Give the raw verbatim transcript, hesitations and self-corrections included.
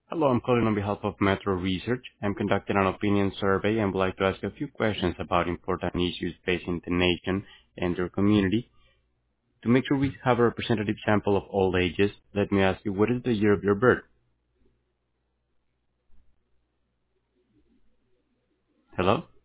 Hello, I'm calling on behalf of Metro Research. I'm conducting an opinion survey and would like to ask a few questions about important issues facing the nation and your community. To make sure we have a representative sample of all ages, let me ask you, what is the year of your birth? Hello?